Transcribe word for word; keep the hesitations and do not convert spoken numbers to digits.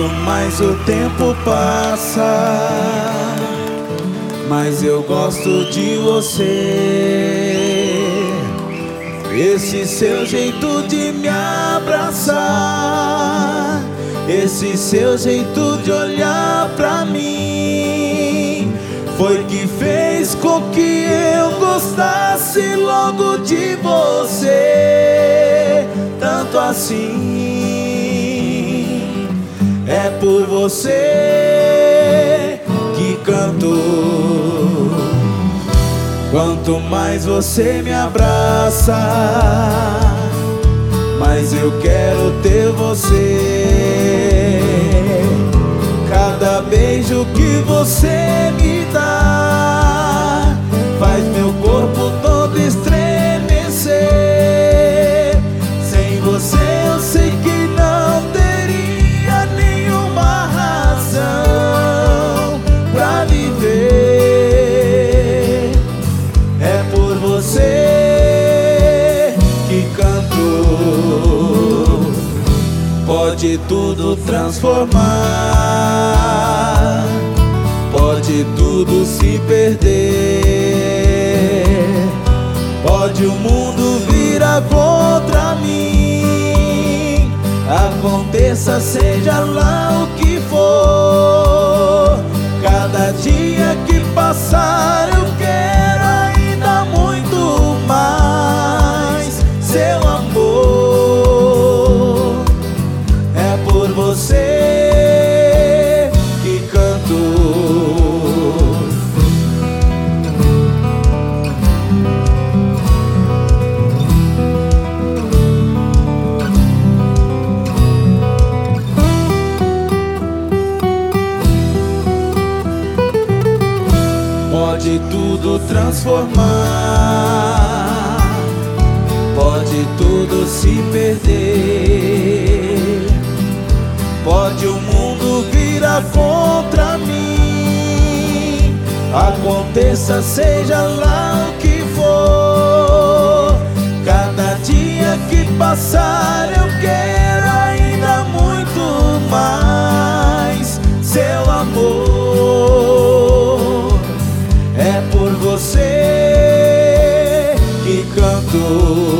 mais o tempo passa, mais eu gosto de você. Esse seu jeito de me abraçar, esse seu jeito de olhar pra mim, foi que fez com que eu gostasse logo de você. Tanto assim, é por você que canto. Quanto mais você me abraça, mais eu quero ter você. Cada beijo que você me dá faz meu corpo todo estremecer. Sem você eu sei que não teria nenhuma razão pra viver. É por você que canto. Pode tudo transformar, pode tudo se perder, pode o mundo virar contra mim. Aconteça, seja lá o que for, cada dia que passar eu quero ainda muito mais seu amor. É por você que canto. Pode tudo transformar, pode tudo se perder, pode o mundo virar contra mim. Aconteça, seja lá o que for, cada dia que passar eu quero ainda muito mais seu amor. É por você que canto.